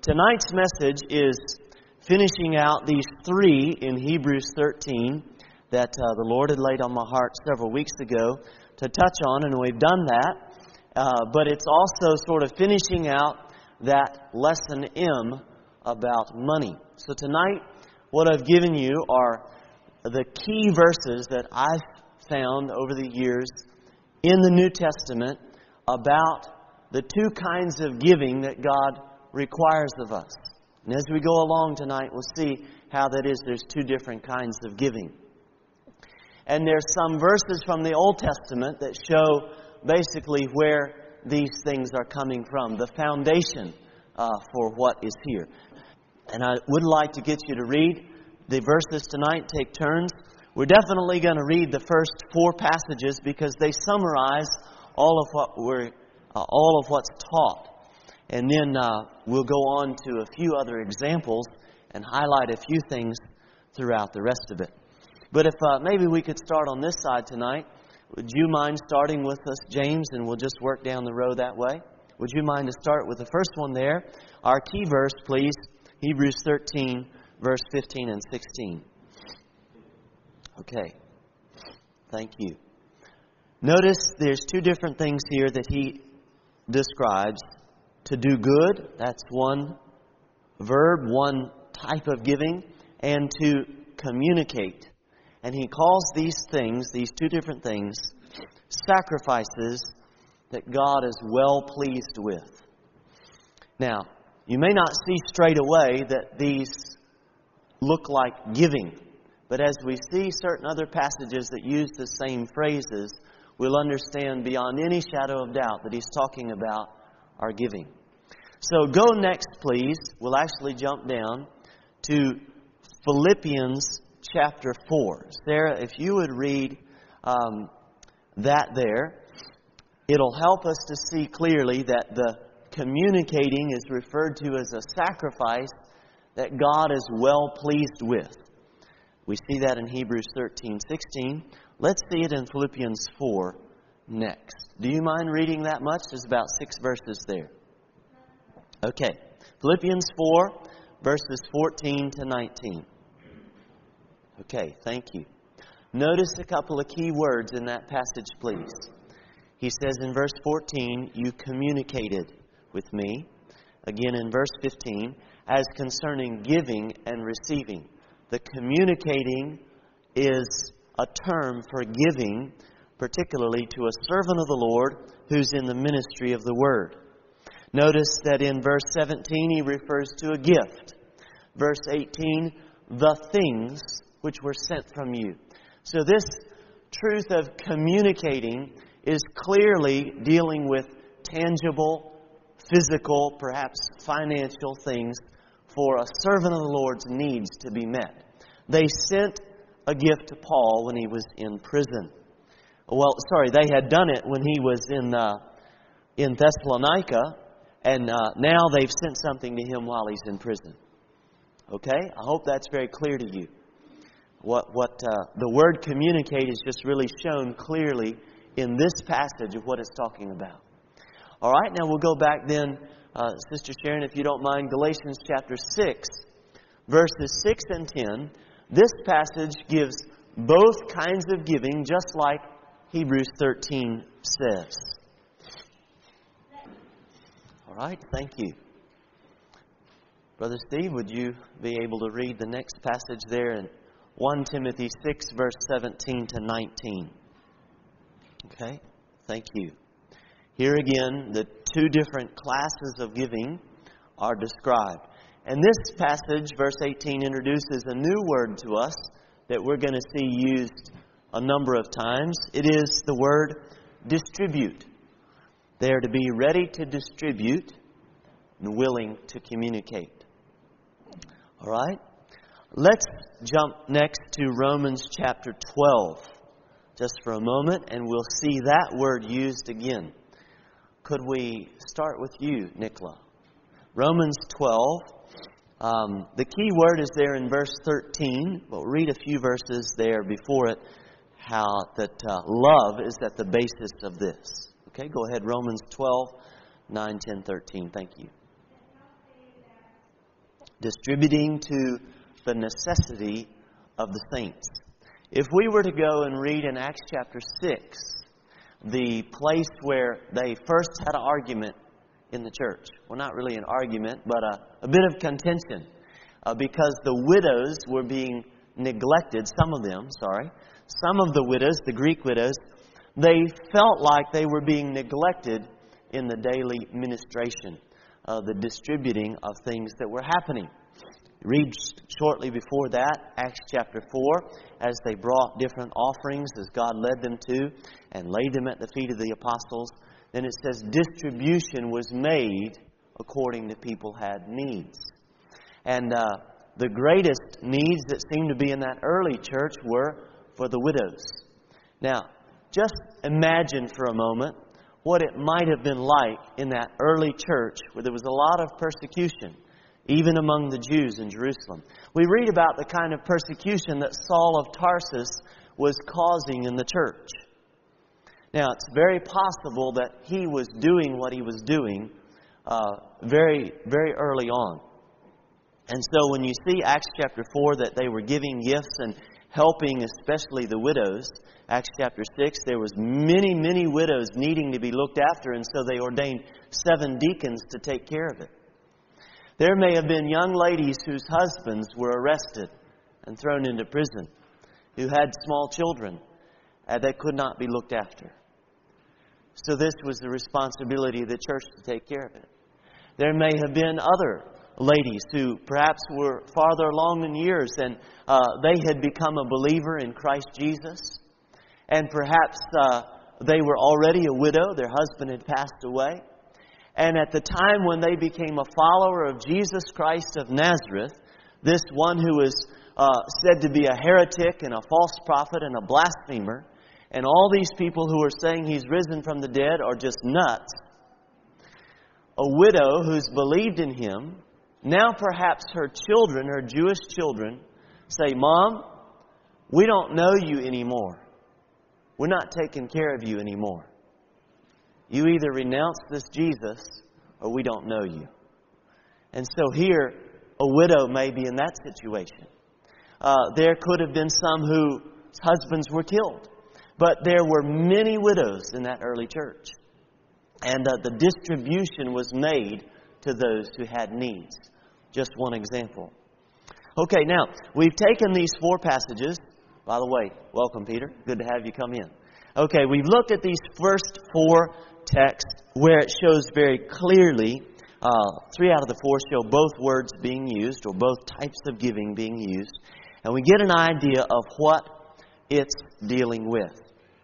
Tonight's message is finishing out these three in Hebrews 13 that the Lord had laid on my heart several weeks ago to touch on, and we've done that. But it's also sort of finishing out that lesson M about money. So tonight, what I've given you are the key verses that I've found over the years in the New Testament about the two kinds of giving that God requires of us. And as we go along tonight, we'll see how that is. There's two different kinds of giving. And there's some verses from the Old Testament that show basically where these things are coming from, the foundation for what is here. And I would like to get you to read the verses tonight, take turns. We're definitely going to read the first four passages because they summarize all of what's taught. And then we'll go on to a few other examples and highlight a few things throughout the rest of it. But if maybe we could start on this side tonight. Would you mind starting with us, James, and we'll just work down the row that way? Would you mind to start with the first one there? Our key verse, please, Hebrews 13, verse 15 and 16. Okay. Thank you. Notice there's two different things here that he describes. To do good, that's one verb, one type of giving, and to communicate. And he calls these things, these two different things, sacrifices that God is well pleased with. Now, you may not see straight away that these look like giving, but as we see certain other passages that use the same phrases, we'll understand beyond any shadow of doubt that he's talking about our giving. So go next, please. We'll actually jump down to Philippians chapter 4. Sarah, if you would read that there, it'll help us to see clearly that the communicating is referred to as a sacrifice that God is well pleased with. We see that in Hebrews 13:16. Let's see it in Philippians 4 next. Do you mind reading that much? There's about 6 verses there. Okay. Philippians 4, verses 14 to 19. Okay, thank you. Notice a couple of key words in that passage, please. He says in verse 14, you communicated with me. Again in verse 15, as concerning giving and receiving. The communicating is a term for giving, particularly to a servant of the Lord who's in the ministry of the Word. Notice that in verse 17 he refers to a gift. Verse 18, the things which were sent from you. So this truth of communicating is clearly dealing with tangible, physical, perhaps financial things for a servant of the Lord's needs to be met. They sent a gift to Paul when he was in prison. They had done it when he was in Thessalonica, and now they've sent something to him while he's in prison. Okay? I hope that's very clear to you. What the word communicate is just really shown clearly in this passage of what it's talking about. All right, now we'll go back then, Sister Sharon, if you don't mind, Galatians chapter 6, verses 6 and 10. This passage gives both kinds of giving, just like Hebrews 13 says. All right, thank you. Brother Steve, would you be able to read the next passage there in 1 Timothy 6, verse 17 to 19? Okay, thank you. Here again, the two different classes of giving are described. And this passage, verse 18, introduces a new word to us that we're going to see used a number of times. It is the word distribute. They are to be ready to distribute and willing to communicate. All right? Let's jump next to Romans chapter 12 just for a moment, and we'll see that word used again. Could we start with you, Nicola? Romans 12. The key word is there in verse 13. We'll read a few verses there before it, how that love is at the basis of this. Okay, go ahead. Romans 12, 9, 10, 13. Thank you. Distributing to the necessity of the saints. If we were to go and read in Acts chapter 6, the place where they first had an argument in the church. Well, not really an argument, but a bit of contention. Because the widows were being neglected, some of the widows, the Greek widows, they felt like they were being neglected in the daily ministration, the distributing of things that were happening. Read shortly before that, Acts chapter 4, as they brought different offerings as God led them to and laid them at the feet of the apostles. Then it says distribution was made according to people had needs. And the greatest needs that seemed to be in that early church were for the widows. Now, just imagine for a moment what it might have been like in that early church where there was a lot of persecution, even among the Jews in Jerusalem. We read about the kind of persecution that Saul of Tarsus was causing in the church. Now, it's very possible that he was doing what he was doing very, very early on. And so when you see Acts chapter 4 that they were giving gifts and helping especially the widows, Acts chapter 6, there was many, many widows needing to be looked after, and so they ordained 7 deacons to take care of it. There may have been young ladies whose husbands were arrested and thrown into prison, who had small children that could not be looked after. So this was the responsibility of the church to take care of it. There may have been other ladies who perhaps were farther along in years and they had become a believer in Christ Jesus. And perhaps they were already a widow. Their husband had passed away. And at the time when they became a follower of Jesus Christ of Nazareth, this one who was said to be a heretic and a false prophet and a blasphemer, and all these people who are saying he's risen from the dead are just nuts, a widow who's believed in him, now perhaps her children, her Jewish children, say, "Mom, we don't know you anymore. We're not taking care of you anymore. You either renounce this Jesus or we don't know you." And so here, a widow may be in that situation. There could have been some whose husbands were killed. But there were many widows in that early church. And the distribution was made to those who had needs. Just one example. Okay, now, we've taken these 4 passages. By the way, welcome, Peter. Good to have you come in. Okay, we've looked at these first 4 texts where it shows very clearly, 3 out of the 4 show both words being used, or both types of giving being used. And we get an idea of what it's dealing with.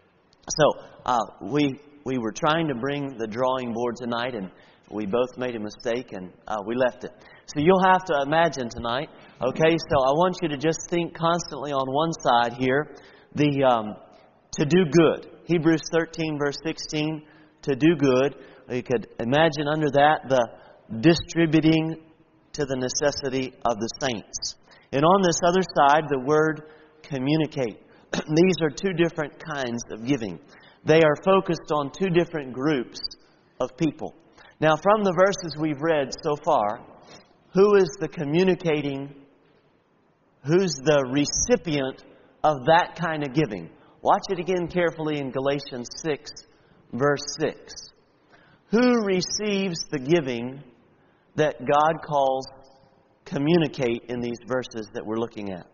So, we were trying to bring the drawing board tonight, and we both made a mistake, and we left it. So you'll have to imagine tonight, okay? So I want you to just think constantly on one side here, the to do good. Hebrews 13, verse 16, to do good. You could imagine under that the distributing to the necessity of the saints. And on this other side, the word communicate. These are 2 different kinds of giving. They are focused on 2 different groups of people. Now, from the verses we've read so far, who is the communicating, who's the recipient of that kind of giving? Watch it again carefully in Galatians 6, verse 6. Who receives the giving that God calls communicate in these verses that we're looking at?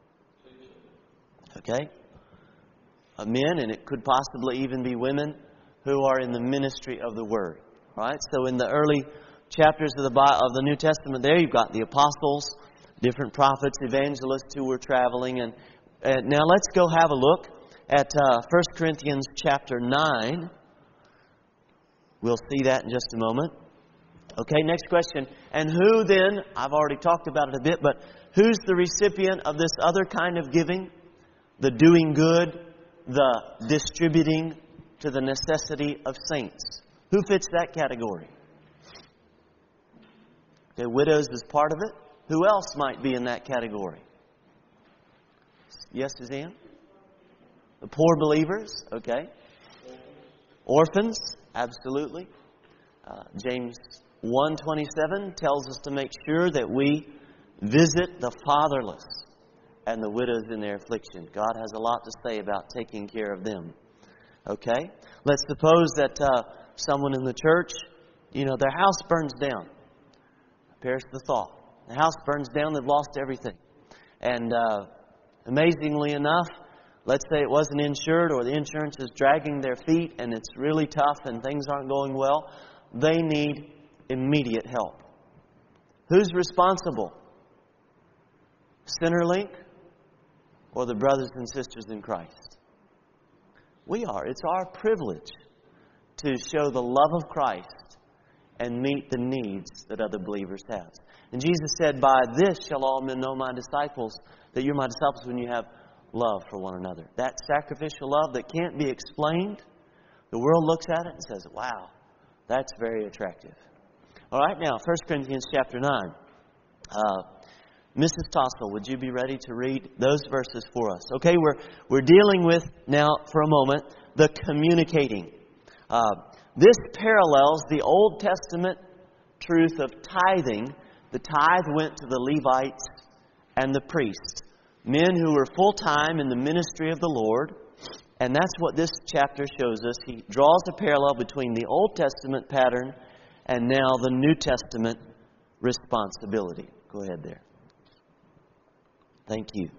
Okay? Men, and it could possibly even be women who are in the ministry of the Word. All right? So in the early chapters of the New Testament there, you've got the apostles, different prophets, evangelists who were traveling. And now let's go have a look at 1 Corinthians chapter 9. We'll see that in just a moment. Okay, next question. And who then, I've already talked about it a bit, but who's the recipient of this other kind of giving? The doing good, the distributing to the necessity of saints. Who fits that category? Okay, widows is part of it. Who else might be in that category? Yes, Suzanne? The poor believers, okay. Orphans, absolutely. James 1:27 tells us to make sure that we visit the fatherless and the widows in their affliction. God has a lot to say about taking care of them. Okay? Let's suppose that someone in the church, their house burns down. Perish the thought. The house burns down, they've lost everything. And amazingly enough, let's say it wasn't insured or the insurance is dragging their feet and it's really tough and things aren't going well. They need immediate help. Who's responsible? Centerlink or the brothers and sisters in Christ? We are. It's our privilege to show the love of Christ and meet the needs that other believers have. And Jesus said, "By this shall all men know my disciples, that you're my disciples when you have love for one another." That sacrificial love that can't be explained, the world looks at it and says, "Wow, that's very attractive." All right, now, 1 Corinthians chapter 9. Mrs. Tossell, would you be ready to read those verses for us? Okay, we're dealing with, now for a moment, the communicating. This parallels the Old Testament truth of tithing. The tithe went to the Levites and the priests, men who were full-time in the ministry of the Lord. And that's what this chapter shows us. He draws a parallel between the Old Testament pattern and now the New Testament responsibility. Go ahead there. Thank you.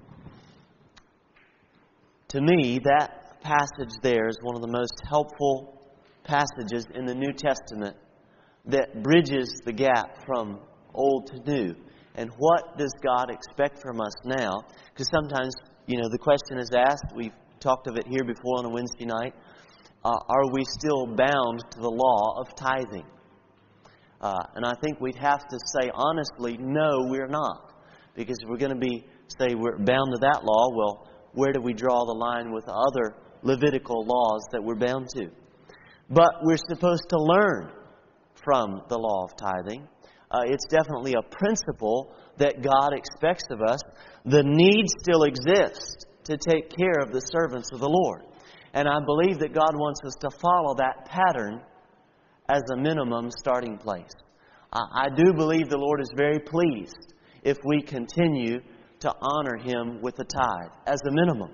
To me, that passage there is one of the most helpful passages in the New Testament that bridges the gap from old to new. And what does God expect from us now? Because sometimes, the question is asked, we've talked of it here before on a Wednesday night, are we still bound to the law of tithing? And I think we'd have to say honestly, no, we're not. Because if we're going to say we're bound to that law, well, where do we draw the line with other Levitical laws that we're bound to? But we're supposed to learn from the law of tithing. It's definitely a principle that God expects of us. The need still exists to take care of the servants of the Lord. And I believe that God wants us to follow that pattern as a minimum starting place. I do believe the Lord is very pleased if we continue to honor Him with the tithe as a minimum.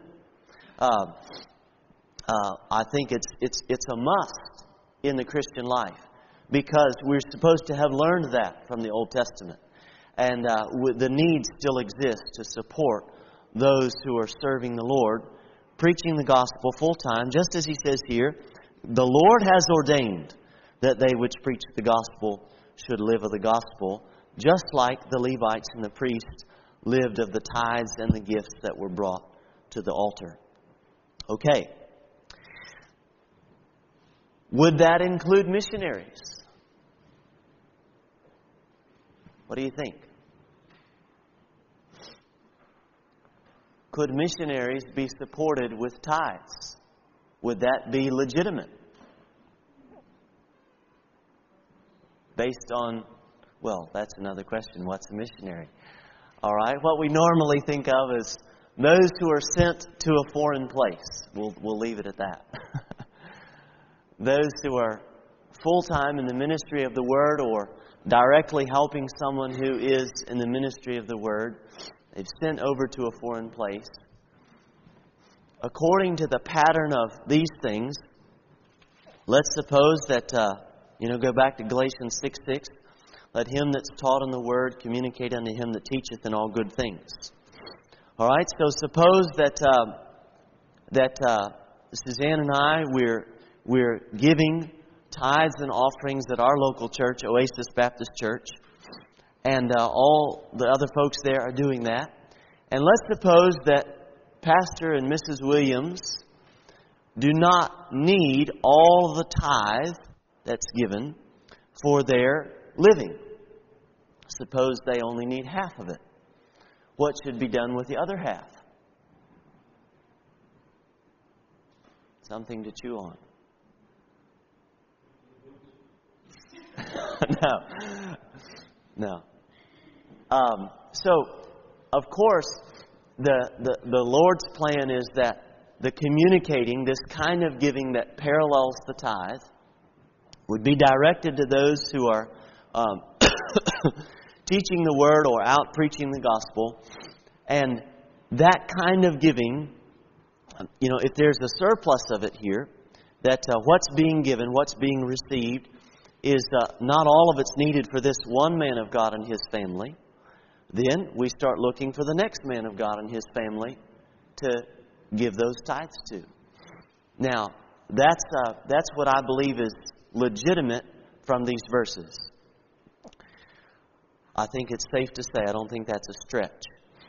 I think it's a must in the Christian life, because we're supposed to have learned that from the Old Testament. And the need still exists to support those who are serving the Lord, preaching the gospel full time, just as He says here, the Lord has ordained that they which preach the gospel should live of the gospel, just like the Levites and the priests lived of the tithes and the gifts that were brought to the altar. Okay. Would that include missionaries? What do you think? Could missionaries be supported with tithes? Would that be legitimate? Based on, well, that's another question. What's a missionary? All right. What we normally think of is those who are sent to a foreign place. We'll leave it at that. Those who are full-time in the ministry of the Word or directly helping someone who is in the ministry of the Word. They've sent over to a foreign place. According to the pattern of these things, let's suppose that, go back to Galatians 6:6. Let him that's taught in the Word communicate unto him that teacheth in all good things. All right, so suppose that Suzanne and I, we're giving tithes and offerings at our local church, Oasis Baptist Church, and all the other folks there are doing that. And let's suppose that Pastor and Mrs. Williams do not need all the tithe that's given for their living. Suppose they only need half of it. What should be done with the other half? Something to chew on. No. So, of course, the Lord's plan is that the communicating, this kind of giving that parallels the tithe, would be directed to those who are teaching the Word or out preaching the gospel. And that kind of giving, if there's a surplus of it here, that what's being given, what's being received, is not all of it's needed for this one man of God and his family, then we start looking for the next man of God and his family to give those tithes to. Now, that's what I believe is legitimate from these verses. I think it's safe to say I don't think that's a stretch.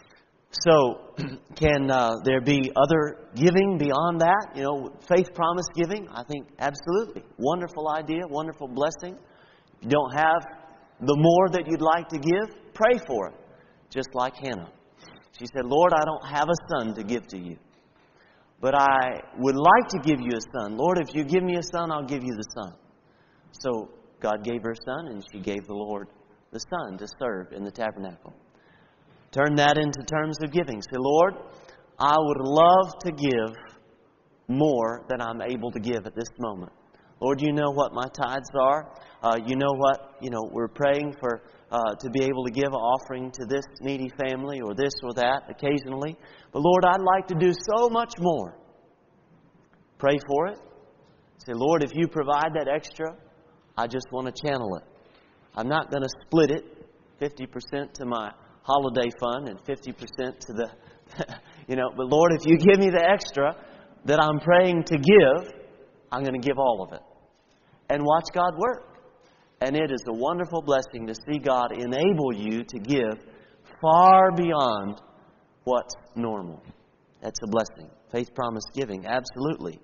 So, can there be other giving beyond that? Faith promise giving? I think absolutely. Wonderful idea, wonderful blessing. If you don't have the more that you'd like to give, pray for it. Just like Hannah. She said, Lord, I don't have a son to give to you, but I would like to give you a son. Lord, if you give me a son, I'll give you the son. So God gave her a son, and she gave the Lord the son to serve in the tabernacle. Turn that into terms of giving. Say, Lord, I would love to give more than I'm able to give at this moment. Lord, you know what my tithes are. You know what, we're praying for to be able to give an offering to this needy family or this or that occasionally. But Lord, I'd like to do so much more. Pray for it. Say, Lord, if you provide that extra, I just want to channel it. I'm not going to split it 50% to my holiday fund and 50% to the, but Lord, if you give me the extra that I'm praying to give, I'm going to give all of it. And watch God work. And it is a wonderful blessing to see God enable you to give far beyond what's normal. That's a blessing. Faith promise giving, absolutely.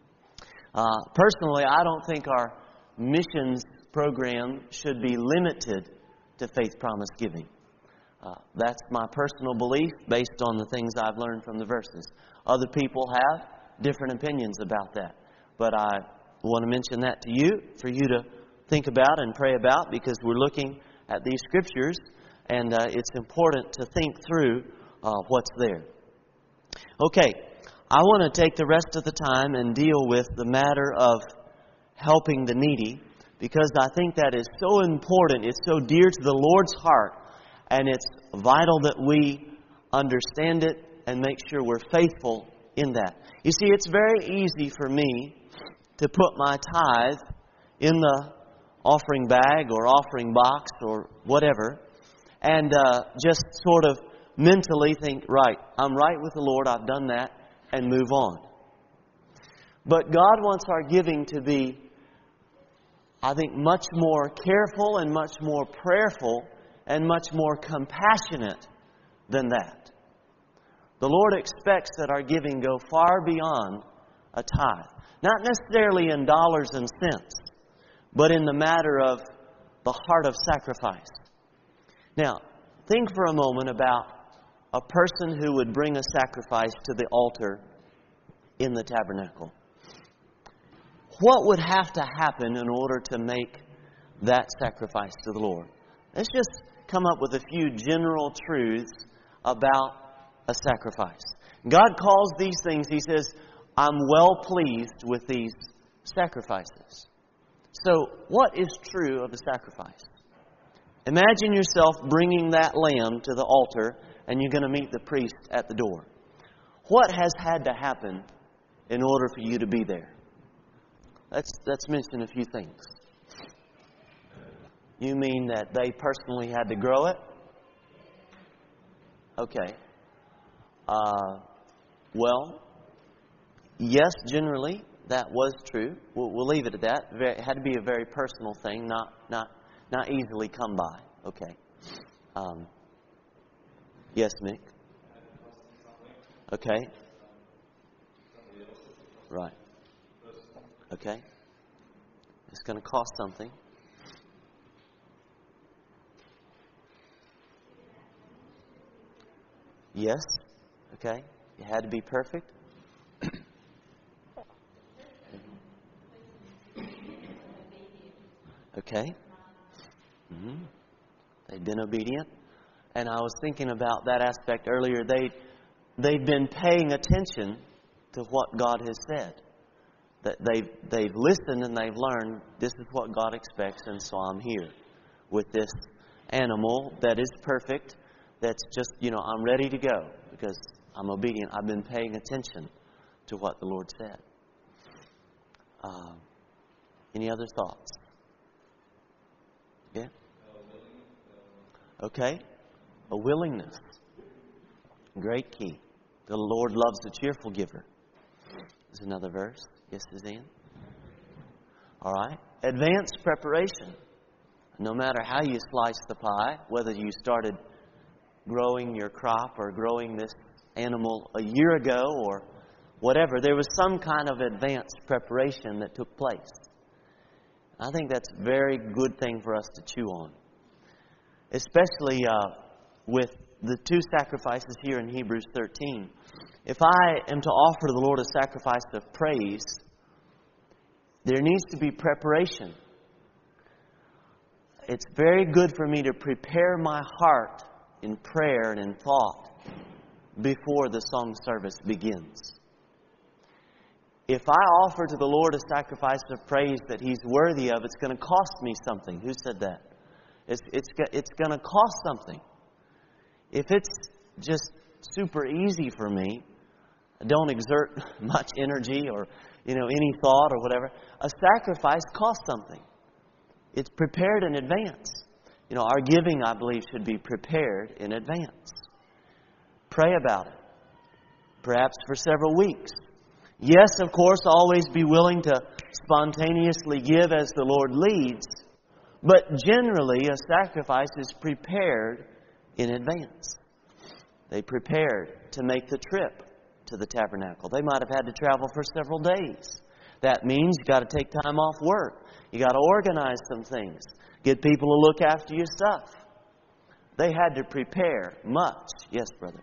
Personally, I don't think our missions program should be limited to faith promise giving. That's my personal belief based on the things I've learned from the verses. Other people have different opinions about that. But I want to mention that to you, for you to think about and pray about, because we're looking at these Scriptures, and it's important to think through what's there. Okay, I want to take the rest of the time and deal with the matter of helping the needy, because I think that is so important. It's so dear to the Lord's heart, and it's vital that we understand it and make sure we're faithful in that. You see, it's very easy for me to put my tithe in the offering bag or offering box or whatever, and just sort of mentally think, right, I'm right with the Lord, I've done that, and move on. But God wants our giving to be, I think, much more careful and much more prayerful and much more compassionate than that. The Lord expects that our giving go far beyond a tithe. Not necessarily in dollars and cents, but in the matter of the heart of sacrifice. Now, think for a moment about a person who would bring a sacrifice to the altar in the tabernacle. What would have to happen in order to make that sacrifice to the Lord? Let's just come up with a few general truths about a sacrifice. God calls these things, He says, I'm well pleased with these sacrifices. So, what is true of a sacrifice? Imagine yourself bringing that lamb to the altar, and you're going to meet the priest at the door. What has had to happen in order for you to be there? Let's mention a few things. You mean that they personally had to grow it? Okay. Well, yes, generally that was true. We'll leave it at that. It had to be a very personal thing, not easily come by. Okay. Yes, Mick. Okay. Right. Okay. It's going to cost something. Yes. Okay. It had to be perfect. Okay. Mm-hmm. They've been obedient. And I was thinking about that aspect earlier. They've been paying attention to what God has said. That they've listened and they've learned this is what God expects, and so I'm here with this. animal that is perfect, that's just, I'm ready to go because I'm obedient. I've been paying attention to what the Lord said. Any other thoughts? Yeah? Okay. A willingness. Great key. The Lord loves a cheerful giver. There's another verse. Yes, Suzanne? All right. Advanced preparation. No matter how you slice the pie, whether you started growing your crop or growing this animal a year ago or whatever, there was some kind of advanced preparation that took place. I think that's a very good thing for us to chew on. Especially with the two sacrifices here in Hebrews 13. If I am to offer to the Lord a sacrifice of praise, there needs to be preparation. It's very good for me to prepare my heart in prayer and in thought before the song service begins. If I offer to the Lord a sacrifice of praise that He's worthy of, it's going to cost me something. Who said that? It's going to cost something. If it's just super easy for me, I don't exert much energy or any thought or whatever, a sacrifice costs something. It's prepared in advance. Our giving, I believe, should be prepared in advance. Pray about it. Perhaps for several weeks. Yes, of course, always be willing to spontaneously give as the Lord leads. But generally, a sacrifice is prepared in advance. They prepared to make the trip to the tabernacle. They might have had to travel for several days. That means you've got to take time off work. You got to organize some things. Get people to look after your stuff. They had to prepare much. Yes, brother?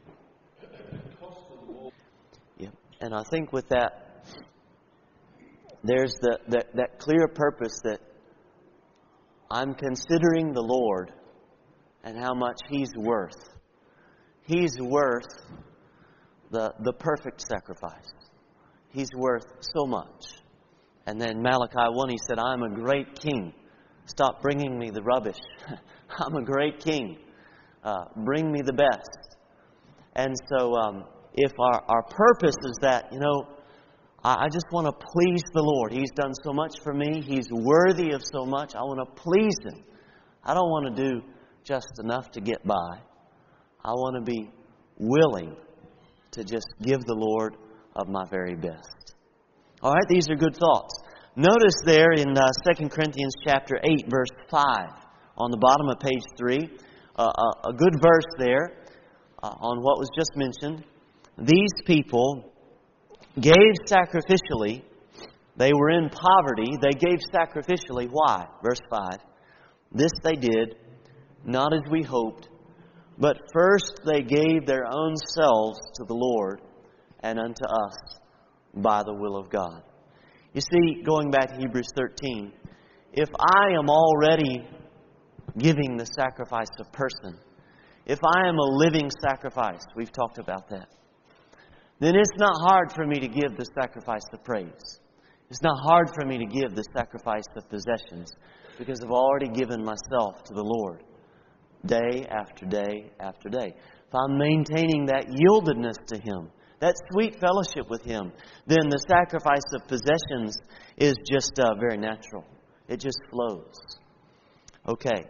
Yeah. And I think with that, there's that clear purpose that I'm considering the Lord and how much He's worth. He's worth the perfect sacrifice. He's worth so much. And then Malachi 1, he said, I'm a great king. Stop bringing me the rubbish. I'm a great king. Bring me the best. And so if our purpose is that, I just want to please the Lord. He's done so much for me. He's worthy of so much. I want to please Him. I don't want to do just enough to get by. I want to be willing to just give the Lord of my very best. All right, these are good thoughts. Notice there in 2 Corinthians chapter 8, verse 5, on the bottom of page 3, a good verse there on what was just mentioned. These people gave sacrificially. They were in poverty. They gave sacrificially. Why? Verse 5. This they did, not as we hoped, but first they gave their own selves to the Lord and unto us by the will of God. You see, going back to Hebrews 13, if I am already giving the sacrifice of person, if I am a living sacrifice, we've talked about that, then it's not hard for me to give the sacrifice of praise. It's not hard for me to give the sacrifice of possessions because I've already given myself to the Lord day after day after day. If I'm maintaining that yieldedness to Him, that sweet fellowship with Him, then the sacrifice of possessions is just very natural. It just flows. Okay.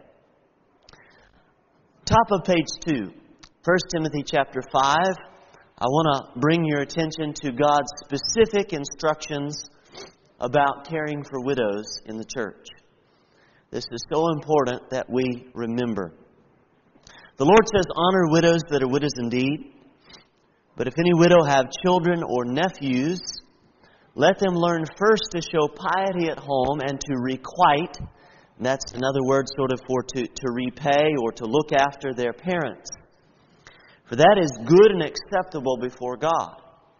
Top of page 2, 1 Timothy chapter 5. I want to bring your attention to God's specific instructions about caring for widows in the church. This is so important that we remember. The Lord says, honor widows that are widows indeed. But if any widow have children or nephews, let them learn first to show piety at home and to requite. And that's another word sort of for to repay or to look after their parents. For that is good and acceptable before God.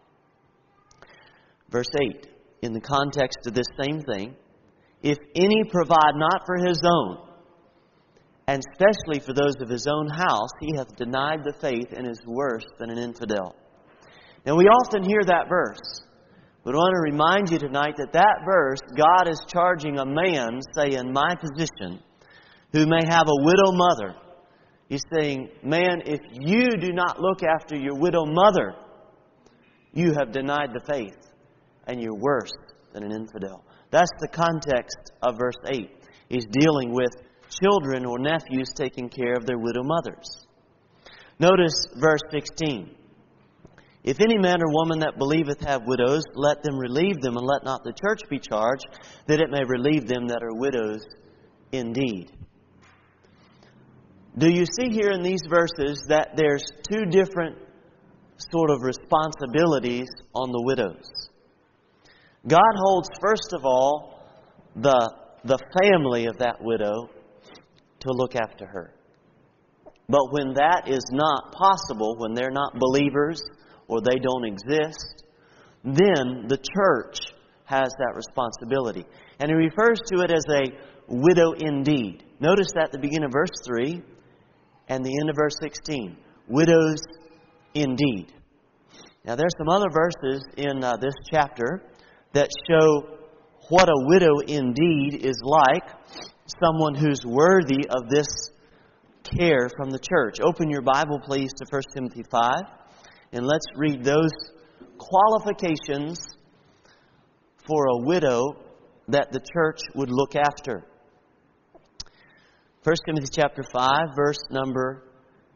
Verse 8, in the context of this same thing, if any provide not for his own, and especially for those of his own house, he hath denied the faith and is worse than an infidel. Now we often hear that verse. But I want to remind you tonight that verse, God is charging a man, say in my position, who may have a widow mother. He's saying, man, if you do not look after your widow mother, you have denied the faith, and you're worse than an infidel. That's the context of verse 8. He's dealing with children or nephews taking care of their widow mothers. Notice verse 16. If any man or woman that believeth have widows, let them relieve them, and let not the church be charged, that it may relieve them that are widows indeed. Do you see here in these verses that there's two different sort of responsibilities on the widows? God holds, first of all, the family of that widow to look after her. But when that is not possible, when they're not believers or they don't exist, then the church has that responsibility. And he refers to it as a widow indeed. Notice that at the beginning of verse 3 and the end of verse 16. Widows indeed. Now there's some other verses in this chapter that show what a widow indeed is like, someone who's worthy of this care from the church. Open your Bible, please, to 1 Timothy 5, and let's read those qualifications for a widow that the church would look after. 1 Timothy chapter 5, verse number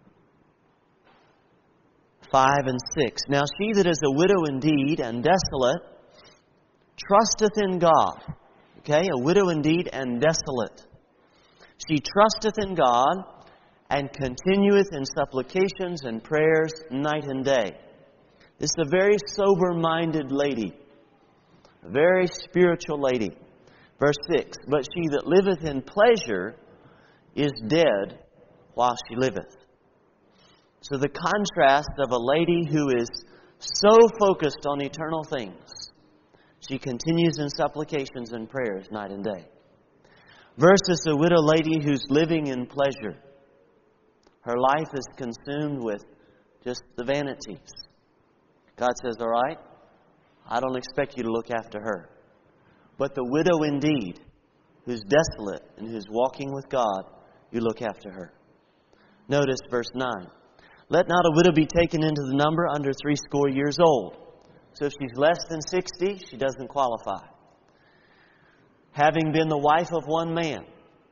5 and 6. Now she that is a widow indeed and desolate trusteth in God. Okay, a widow indeed and desolate. She trusteth in God and continueth in supplications and prayers night and day. This is a very sober-minded lady. A very spiritual lady. Verse 6. But she that liveth in pleasure is dead while she liveth. So the contrast of a lady who is so focused on eternal things, she continues in supplications and prayers night and day, versus a widow lady who's living in pleasure. Her life is consumed with just the vanities. God says, all right, I don't expect you to look after her. But the widow indeed, who's desolate and who's walking with God, you look after her. Notice verse 9. Let not a widow be taken into the number under 60 years old. So if she's less than 60, she doesn't qualify. Having been the wife of one man,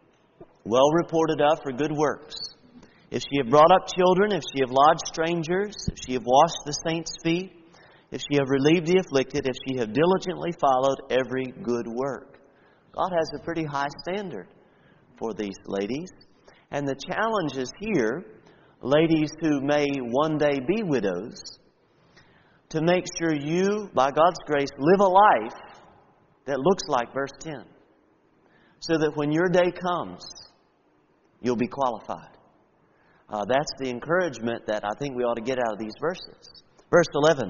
well reported of for good works. If she have brought up children, if she have lodged strangers, if she have washed the saints' feet, if she have relieved the afflicted, if she have diligently followed every good work. God has a pretty high standard for these ladies. And the challenge is here, ladies who may one day be widows, to make sure you, by God's grace, live a life that looks like verse 10. So that when your day comes, you'll be qualified. That's the encouragement that I think we ought to get out of these verses. Verse 11.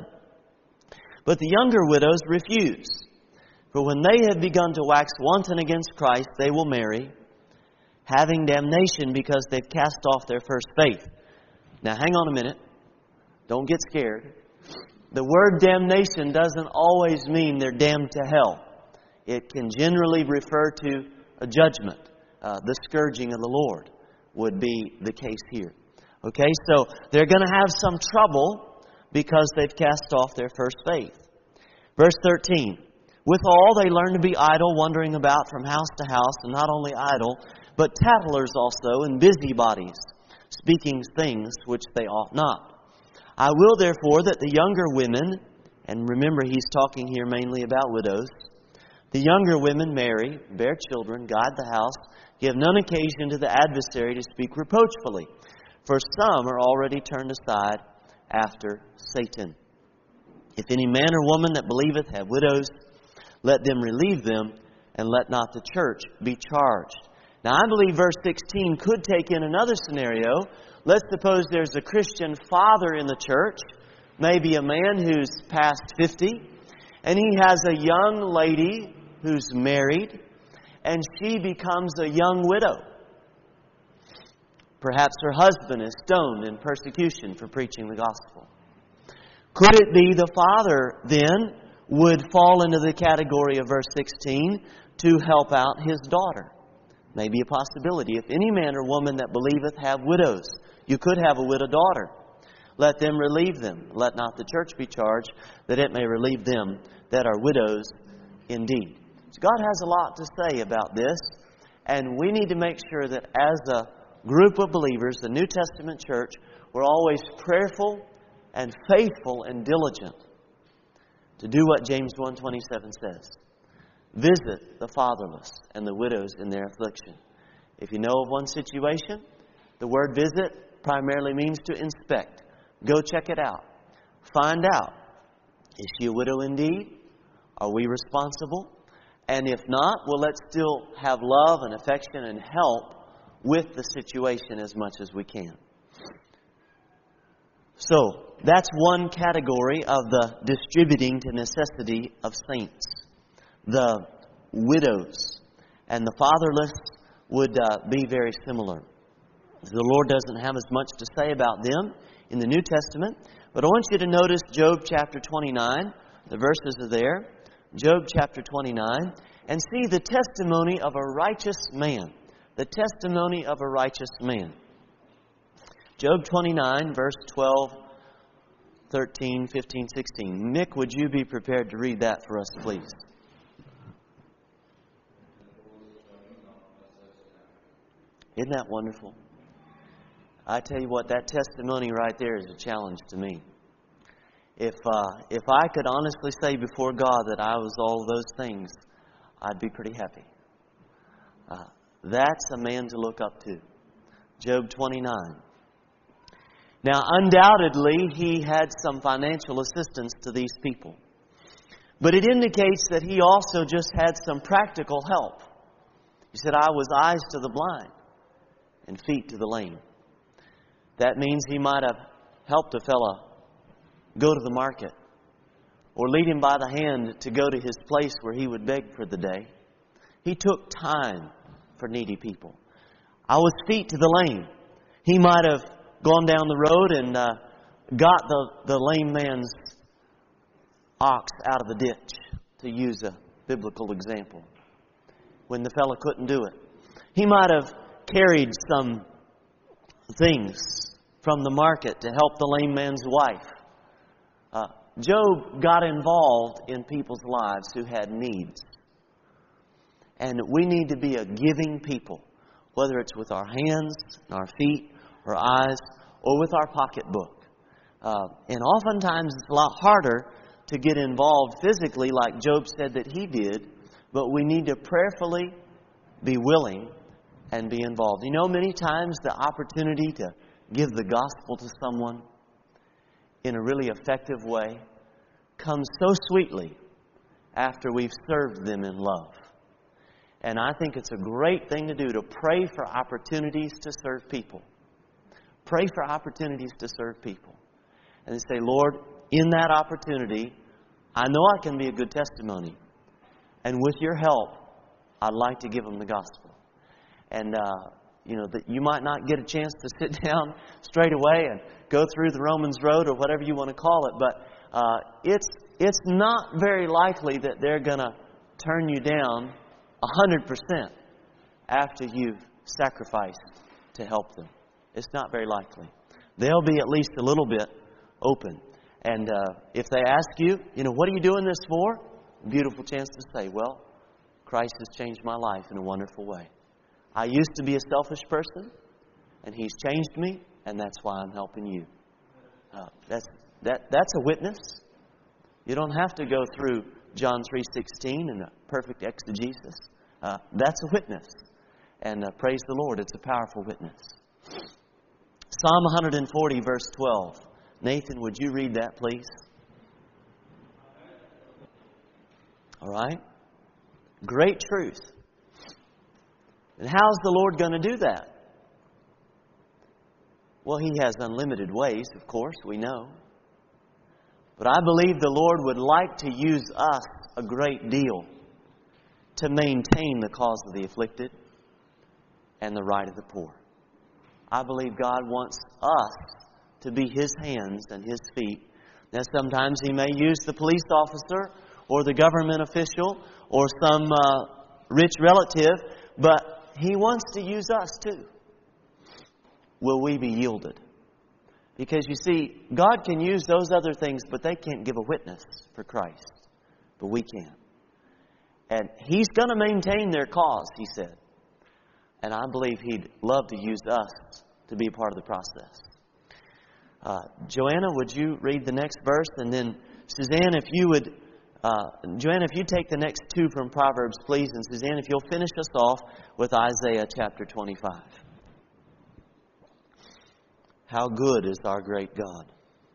But the younger widows refuse. For when they have begun to wax wanton against Christ, they will marry, having damnation because they've cast off their first faith. Now hang on a minute. Don't get scared. The word damnation doesn't always mean they're damned to hell. It can generally refer to a judgment. The scourging of the Lord would be the case here. Okay, so they're going to have some trouble because they've cast off their first faith. Verse 13. Withal they learn to be idle, wandering about from house to house, and not only idle, but tattlers also, and busybodies, speaking things which they ought not. I will therefore that the younger women, and remember he's talking here mainly about widows, the younger women marry, bear children, guide the house, give none occasion to the adversary to speak reproachfully. For some are already turned aside after Satan. If any man or woman that believeth have widows, let them relieve them, and let not the church be charged. Now I believe verse 16 could take in another scenario. Let's suppose there's a Christian father in the church, maybe a man who's past 50, and he has a young lady who's married, and she becomes a young widow. Perhaps her husband is stoned in persecution for preaching the gospel. Could it be the father then would fall into the category of verse 16 to help out his daughter? May be a possibility. If any man or woman that believeth have widows, you could have a widow daughter. Let them relieve them. Let not the church be charged, that it may relieve them that are widows indeed. So God has a lot to say about this, and we need to make sure that as a group of believers, the New Testament church, we're always prayerful and faithful and diligent to do what James 1:27 says. Visit the fatherless and the widows in their affliction. If you know of one situation, the word visit primarily means to inspect. Go check it out. Find out, is she a widow indeed? Are we responsible? And if not, well, let's still have love and affection and help with the situation as much as we can. So, that's one category of the distributing to necessity of saints. The widows and the fatherless would be very similar. The Lord doesn't have as much to say about them in the New Testament, but I want you to notice Job chapter 29. The verses are there. Job chapter 29. And see the testimony of a righteous man. The testimony of a righteous man. Job 29, verse 12, 13, 15, 16. Mick, would you be prepared to read that for us, please? Isn't that wonderful? I tell you what, that testimony right there is a challenge to me. If I could honestly say before God that I was all of those things, I'd be pretty happy. That's a man to look up to. Job 29. Now, undoubtedly, he had some financial assistance to these people. But it indicates that he also just had some practical help. He said, I was eyes to the blind and feet to the lame. That means he might have helped a fellow go to the market or lead him by the hand to go to his place where he would beg for the day. He took time for needy people. I was feet to the lame. He might have gone down the road and got the lame man's ox out of the ditch, to use a biblical example, when the fellow couldn't do it. He might have carried some things from the market to help the lame man's wife. Job got involved in people's lives who had needs. And we need to be a giving people, whether it's with our hands, our feet, our eyes, or with our pocketbook. And oftentimes it's a lot harder to get involved physically like Job said that he did, but we need to prayerfully be willing and be involved. You know, many times the opportunity to give the gospel to someone in a really effective way comes so sweetly after we've served them in love. And I think it's a great thing to do, to pray for opportunities to serve people. Pray for opportunities to serve people. And say, Lord, in that opportunity, I know I can be a good testimony. And with your help, I'd like to give them the gospel. And, that you might not get a chance to sit down straight away and go through the Romans road or whatever you want to call it. But it's not very likely that they're going to turn you down 100% after you've sacrificed to help them. It's not very likely. They'll be at least a little bit open. And if they ask you, what are you doing this for? Beautiful chance to say, well, Christ has changed my life in a wonderful way. I used to be a selfish person, and He's changed me, and that's why I'm helping you. That's a witness. You don't have to go through John 3:16 and a perfect exegesis. That's a witness. And praise the Lord, it's a powerful witness. Psalm 140, verse 12. Nathan, would you read that, please? All right. Great truth. And how's the Lord going to do that? Well, He has unlimited ways, of course, we know. But I believe the Lord would like to use us a great deal to maintain the cause of the afflicted and the right of the poor. I believe God wants us to be His hands and His feet. Now, sometimes He may use the police officer or the government official or some rich relative, but He wants to use us too. Will we be yielded? Because you see, God can use those other things, but they can't give a witness for Christ. But we can. And He's going to maintain their cause, He said. And I believe He'd love to use us to be a part of the process. Joanna, would you read the next verse? And then Suzanne, if you would... Joanna, if you take the next 2 from Proverbs, please. And Suzanne, if you'll finish us off with Isaiah chapter 25. How good is our great God.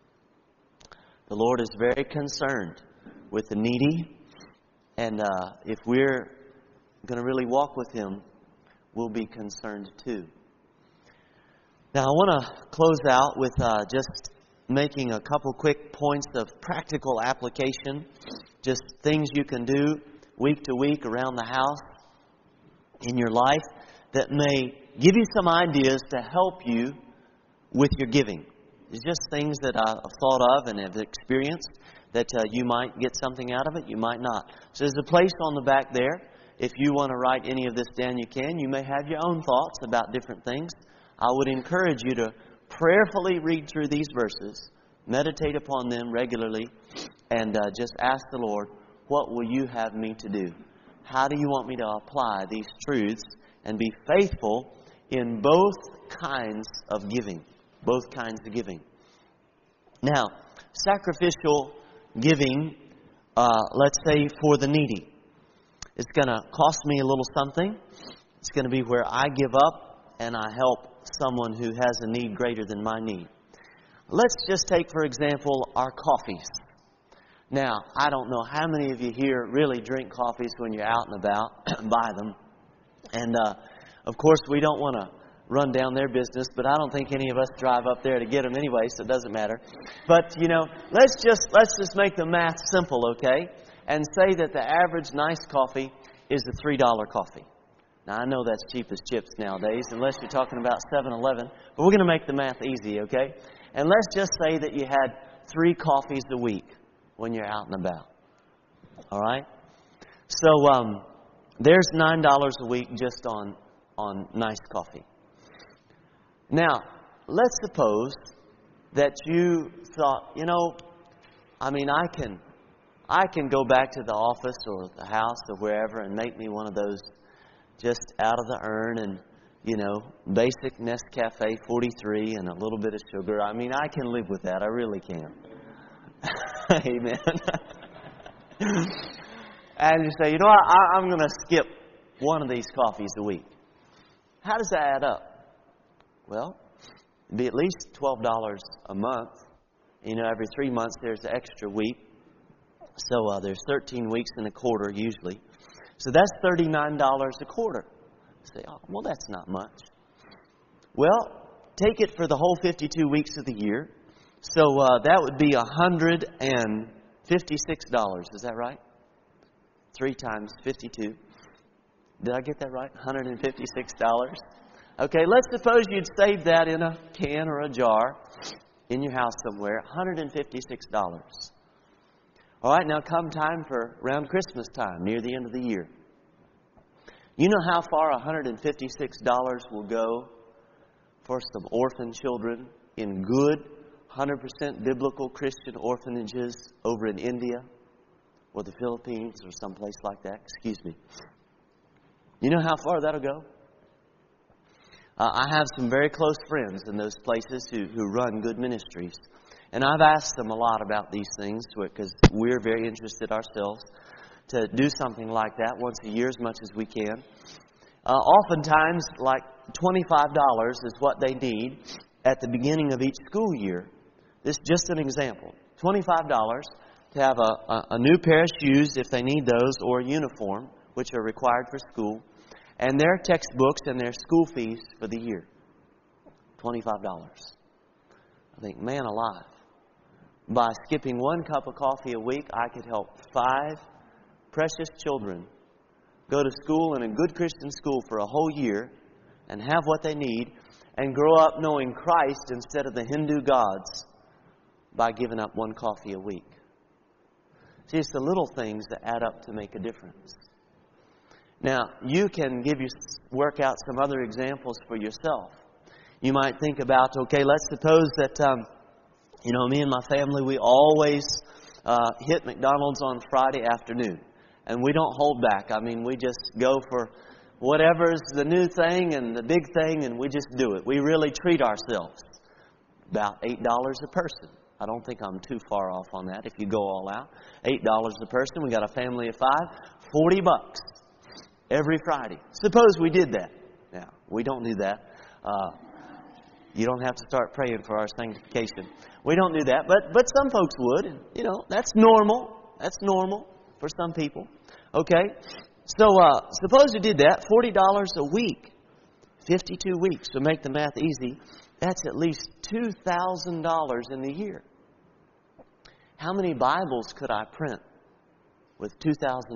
The Lord is very concerned with the needy. And if we're going to really walk with Him, we'll be concerned too. Now, I want to close out with just making a couple quick points of practical application. Just things you can do week to week around the house in your life that may give you some ideas to help you with your giving. It's just things that I've thought of and have experienced that you might get something out of it, you might not. So there's a place on the back there. If you want to write any of this down, you can. You may have your own thoughts about different things. I would encourage you to prayerfully read through these verses, meditate upon them regularly, and just ask the Lord, what will you have me to do? How do you want me to apply these truths and be faithful in both kinds of giving? Both kinds of giving. Now, sacrificial giving, let's say for the needy. It's going to cost me a little something. It's going to be where I give up and I help someone who has a need greater than my need. Let's just take, for example, our coffees. Now, I don't know how many of you here really drink coffees when you're out and about, buy them. And, of course, we don't want to run down their business, but I don't think any of us drive up there to get them anyway, so it doesn't matter. But, let's just make the math simple, okay? And say that the average nice coffee is a $3 coffee. Now, I know that's cheap as chips nowadays, unless you're talking about 7-Eleven, but we're going to make the math easy, okay? And let's just say that you had 3 coffees a week when you're out and about. All right? So, there's $9 a week just on nice coffee. Now, let's suppose that you thought, I can go back to the office or the house or wherever and make me one of those just out of the urn and, basic Nescafe 43 and a little bit of sugar. I can live with that. I really can. Amen. And you say, I'm going to skip one of these coffees a week. How does that add up? Well, it'd be at least $12 a month. Every 3 months there's an extra week. So there's 13 weeks in a quarter usually. So that's $39 a quarter. You say, well, that's not much. Well, take it for the whole 52 weeks of the year. So that would be $156. Is that right? 3 times 52. Did I get that right? $156. Okay, let's suppose you'd saved that in a can or a jar in your house somewhere. $156. All right, now come time for around Christmas time, near the end of the year. You know how far $156 will go for some orphan children in good, 100% biblical Christian orphanages over in India or the Philippines or someplace like that? Excuse me. You know how far that'll go? I have some very close friends in those places who run good ministries. And I've asked them a lot about these things because we're very interested ourselves to do something like that once a year as much as we can. Oftentimes, like $25 is what they need at the beginning of each school year. This is just an example. $25 to have a new pair of shoes if they need those, or a uniform, which are required for school, and their textbooks and their school fees for the year. $25. I think, man alive. By skipping 1 cup of coffee a week, I could help 5 precious children go to school in a good Christian school for a whole year and have what they need and grow up knowing Christ instead of the Hindu gods by giving up 1 coffee a week. See, it's the little things that add up to make a difference. Now, you can work out some other examples for yourself. You might think about, okay, let's suppose that, me and my family, we always hit McDonald's on Friday afternoon. And we don't hold back. I mean, we just go for whatever's the new thing and the big thing, and we just do it. We really treat ourselves. About $8 a person. I don't think I'm too far off on that if you go all out. $8 a person. We got a family of 5. $40 every Friday. Suppose we did that. Now, we don't do that. You don't have to start praying for our sanctification. We don't do that, but some folks would. And, that's normal. That's normal for some people. Okay? So, suppose you did that. $40 a week. 52 weeks. To make the math easy, that's at least $2,000 in the year. How many Bibles could I print with $2,000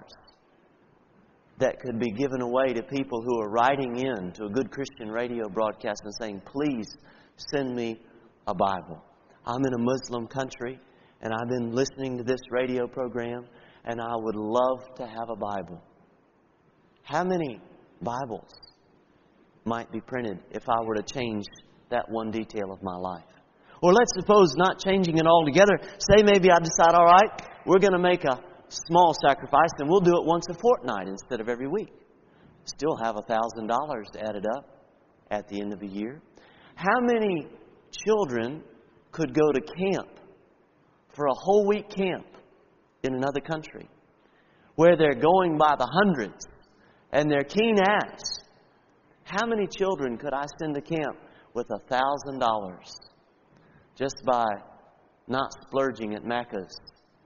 that could be given away to people who are writing in to a Good Christian Radio broadcast and saying, please send me a Bible. I'm in a Muslim country and I've been listening to this radio program and I would love to have a Bible. How many Bibles might be printed if I were to change that one detail of my life? Or let's suppose not changing it altogether. Say maybe I decide, all right, we're going to make a small sacrifice and we'll do it once a fortnight instead of every week. Still have $1,000 added up at the end of the year. How many children could go to camp for a whole week camp in another country where they're going by the hundreds and they're keen as? How many children could I send to camp with $1,000 just by not splurging at Macca's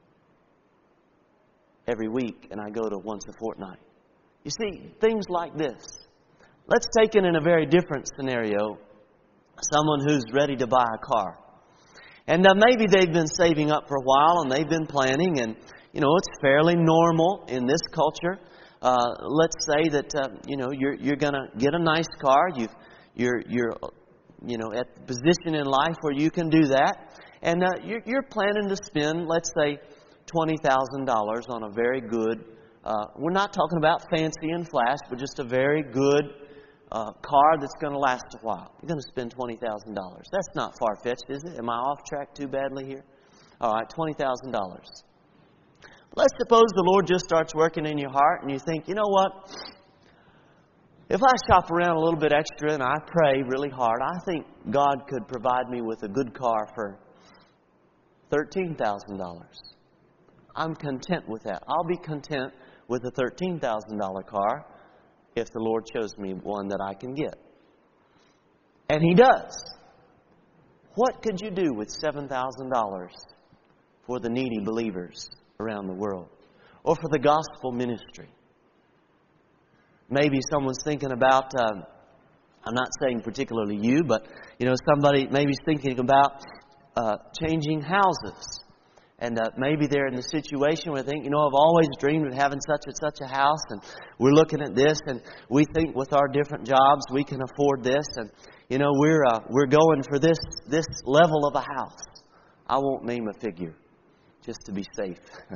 every week and I go to once a fortnight? You see, things like this. Let's take it in a very different scenario. Someone who's ready to buy a car. And maybe they've been saving up for a while and they've been planning and, it's fairly normal in this culture. Let's say that, you're going to get a nice car. You're at the position in life where you can do that. And you're planning to spend, let's say, $20,000 on a very good, we're not talking about fancy and flash, but just a very good car that's going to last a while. You're going to spend $20,000. That's not far-fetched, is it? Am I off track too badly here? All right, $20,000. Let's suppose the Lord just starts working in your heart and you think, you know what? If I shop around a little bit extra and I pray really hard, I think God could provide me with a good car for $13,000. I'm content with that. I'll be content with a $13,000 car if the Lord shows me one that I can get. And He does. What could you do with $7,000 for the needy believers around the world? Or for the gospel ministry? Maybe someone's thinking about, I'm not saying particularly you, but somebody maybe thinking about changing houses. And maybe they're in the situation where they think, I've always dreamed of having such and such a house, and we're looking at this, and we think with our different jobs we can afford this, and we're going for this level of a house. I won't name a figure, just to be safe.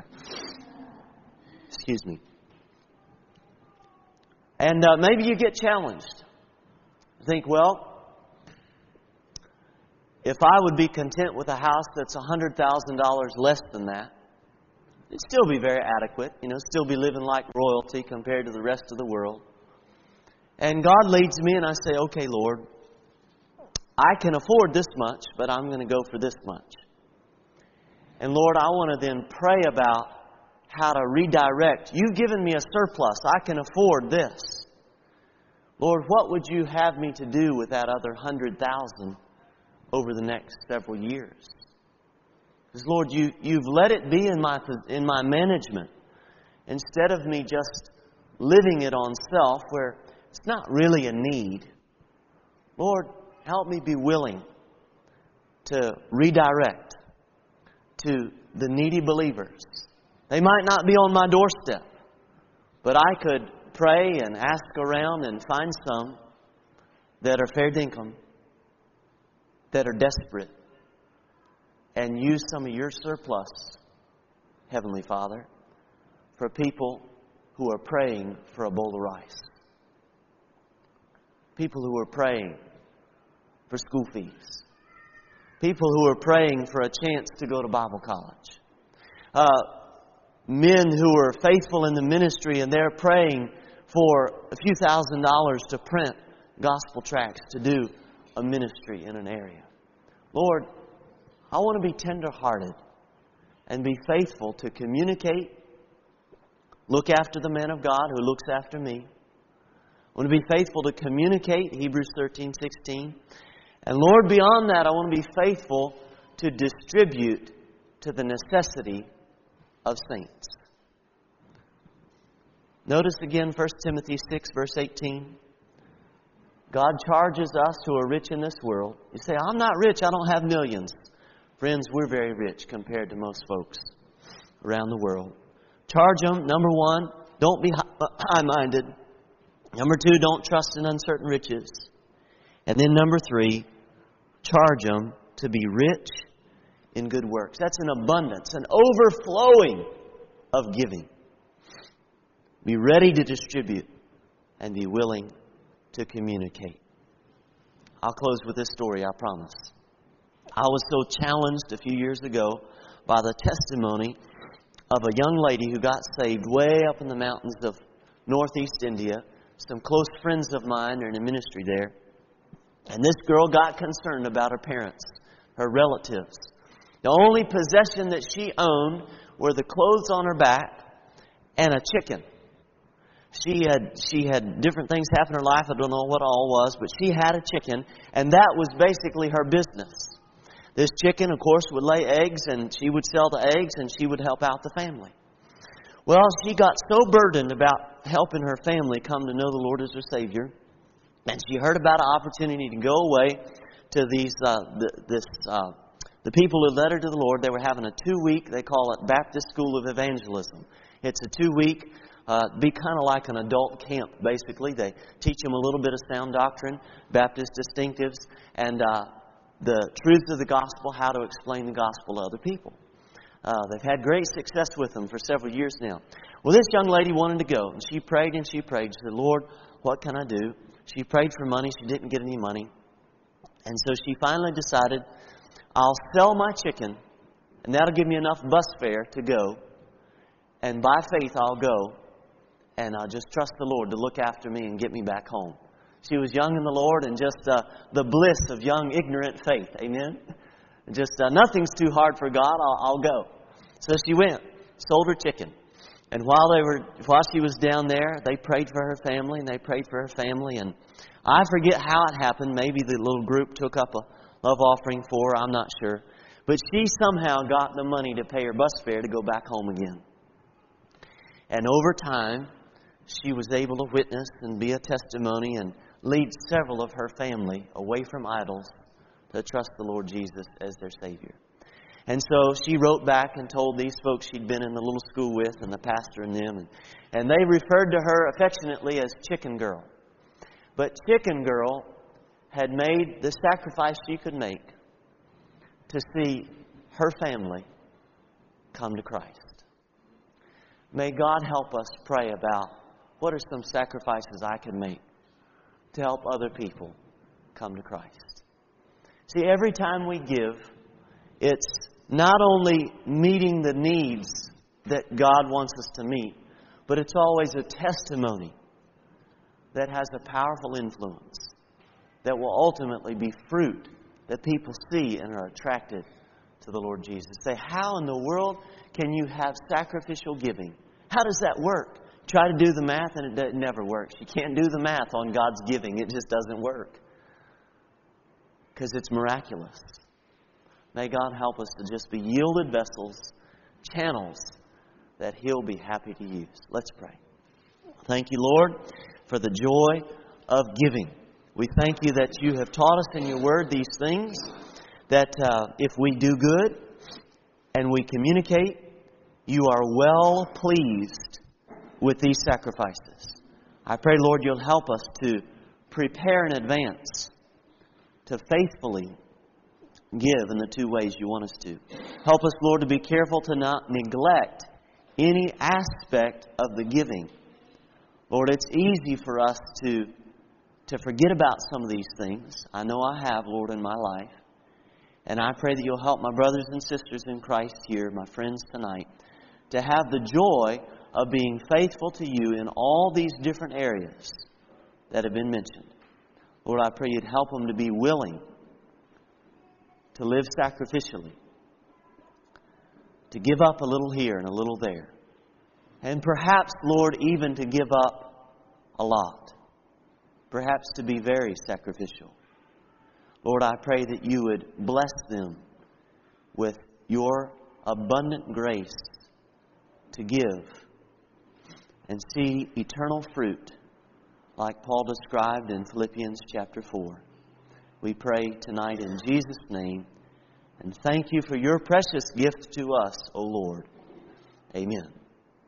Excuse me. And maybe you get challenged. Think, well, if I would be content with a house that's $100,000 less than that, it'd still be very adequate. Still be living like royalty compared to the rest of the world. And God leads me and I say, okay, Lord, I can afford this much, but I'm going to go for this much. And Lord, I want to then pray about how to redirect. You've given me a surplus. I can afford this. Lord, what would you have me to do with that other 100,000 over the next several years? Because Lord, you've let it be in my management instead of me just living it on self where it's not really a need. Lord, help me be willing to redirect to the needy believers. They might not be on my doorstep, but I could pray and ask around and find some that are fair dinkum, that are desperate, and use some of your surplus, Heavenly Father, for people who are praying for a bowl of rice. People who are praying for school fees. People who are praying for a chance to go to Bible college. Men who are faithful in the ministry and they're praying for a few $1,000s to print gospel tracts to do a ministry in an area. Lord, I want to be tender-hearted and be faithful to communicate, look after the man of God who looks after me. I want to be faithful to communicate, Hebrews 13:16. And Lord, beyond that, I want to be faithful to distribute to the necessity of saints. Notice again 1 Timothy 6, verse 18. God charges us who are rich in this world. You say, I'm not rich, I don't have millions. Friends, we're very rich compared to most folks around the world. Charge them, number one, don't be high-minded. Number two, don't trust in uncertain riches. And then number three, charge them to be rich in good works. That's an abundance, an overflowing of giving. Be ready to distribute and be willing to communicate. I'll close with this story, I promise. I was so challenged a few years ago by the testimony of a young lady who got saved way up in the mountains of northeast India. Some close friends of mine are in a ministry there. And this girl got concerned about her parents, her relatives. The only possession that she owned were the clothes on her back and a chicken. She had different things happen in her life. I don't know what all was, but she had a chicken, and that was basically her business. This chicken, of course, would lay eggs, and she would sell the eggs, and she would help out the family. Well, she got so burdened about helping her family come to know the Lord as her Savior, and she heard about an opportunity to go away to these the people who led her to the Lord. They were having a 2-week, they call it Baptist School of Evangelism. It's a 2-week. Be kind of like an adult camp, basically. They teach them a little bit of sound doctrine, Baptist distinctives, and the truths of the gospel, how to explain the gospel to other people. They've had great success with them for several years now. Well, this young lady wanted to go, and she prayed and she prayed. She said, Lord, what can I do? She prayed for money. She didn't get any money. And so she finally decided, I'll sell my chicken, and that'll give me enough bus fare to go. And by faith, I'll go. And I'll just trust the Lord to look after me and get me back home. She was young in the Lord and just the bliss of young, ignorant faith. Amen? Just nothing's too hard for God. I'll go. So she went, sold her chicken. And while she was down there, they prayed for her family and they prayed for her family. And I forget how it happened. Maybe the little group took up a love offering for her. I'm not sure. But she somehow got the money to pay her bus fare to go back home again. And over time, she was able to witness and be a testimony and lead several of her family away from idols to trust the Lord Jesus as their Savior. And so she wrote back and told these folks she'd been in the little school with and the pastor and them. And they referred to her affectionately as Chicken Girl. But Chicken Girl had made the sacrifice she could make to see her family come to Christ. May God help us pray about what are some sacrifices I can make to help other people come to Christ. See, every time we give, it's not only meeting the needs that God wants us to meet, but it's always a testimony that has a powerful influence that will ultimately be fruit that people see and are attracted to the Lord Jesus. Say, how in the world can you have sacrificial giving? How does that work? Try to do the math and it never works. You can't do the math on God's giving. It just doesn't work. Because it's miraculous. May God help us to just be yielded vessels, channels that He'll be happy to use. Let's pray. Thank you, Lord, for the joy of giving. We thank you that you have taught us in your word these things, that if we do good and we communicate, you are well pleased with these sacrifices. I pray, Lord, you'll help us to prepare in advance to faithfully give in the two ways you want us to. Help us, Lord, to be careful to not neglect any aspect of the giving Lord, it's easy for us to forget about some of these things. I know I have, Lord, in my life. And I pray that you'll help my brothers and sisters in Christ here, my friends tonight, to have the joy of being faithful to you in all these different areas that have been mentioned. Lord, I pray you'd help them to be willing to live sacrificially, to give up a little here and a little there. And perhaps, Lord, even to give up a lot. Perhaps to be very sacrificial. Lord, I pray that you would bless them with your abundant grace to give and see eternal fruit like Paul described in Philippians chapter 4. We pray tonight in Jesus' name and thank you for your precious gift to us, O Lord. Amen.